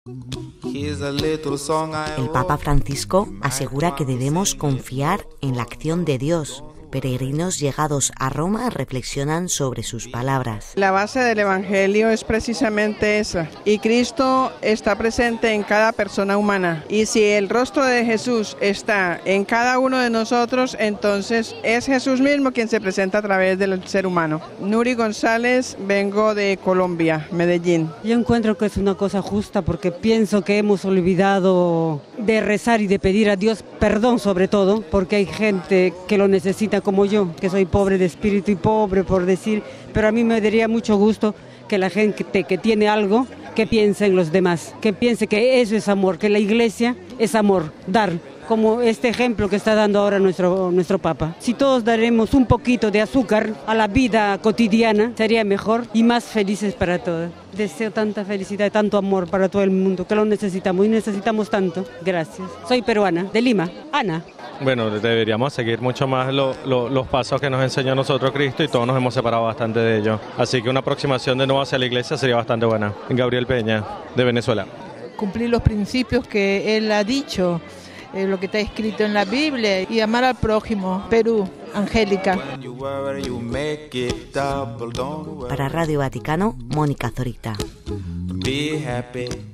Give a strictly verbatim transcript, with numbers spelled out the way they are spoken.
El Papa Francisco asegura que debemos confiar en la acción de Dios. Peregrinos llegados a Roma reflexionan sobre sus palabras. La base del Evangelio es precisamente esa. Y Cristo está presente en cada persona humana. Y si el rostro de Jesús está en cada uno de nosotros, entonces es Jesús mismo quien se presenta a través del ser humano. Nuri González, vengo de Colombia, Medellín. Yo encuentro que es una cosa justa porque pienso que hemos olvidado de rezar y de pedir a Dios perdón sobre todo, porque hay gente que lo necesita como yo, que soy pobre de espíritu y pobre por decir, pero a mí me daría mucho gusto que la gente que tiene algo, que piense en los demás, que piense que eso es amor, que la iglesia es amor, dar, como este ejemplo que está dando ahora nuestro, nuestro Papa. Si todos daremos un poquito de azúcar a la vida cotidiana, sería mejor y más felices para todos. Deseo tanta felicidad y tanto amor para todo el mundo, que lo necesitamos y necesitamos tanto. Gracias. Soy peruana, de Lima. Ana. Bueno, deberíamos seguir mucho más lo, lo, los pasos que nos enseñó a nosotros Cristo y todos nos hemos separado bastante de ellos. Así que una aproximación de nuevo hacia la iglesia sería bastante buena. Gabriel Peña, de Venezuela. Cumplir los principios que él ha dicho, eh, lo que está escrito en la Biblia y amar al prójimo. Perú, Angélica. Para Radio Vaticano, Mónica Zorita. Be happy.